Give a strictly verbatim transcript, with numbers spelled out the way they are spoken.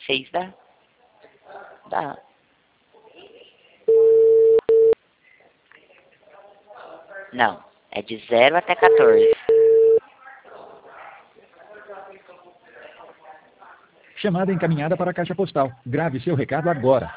Seis dá? Dá. Não, é de zero até quatorze. Chamada encaminhada para a caixa postal. Grave seu recado agora.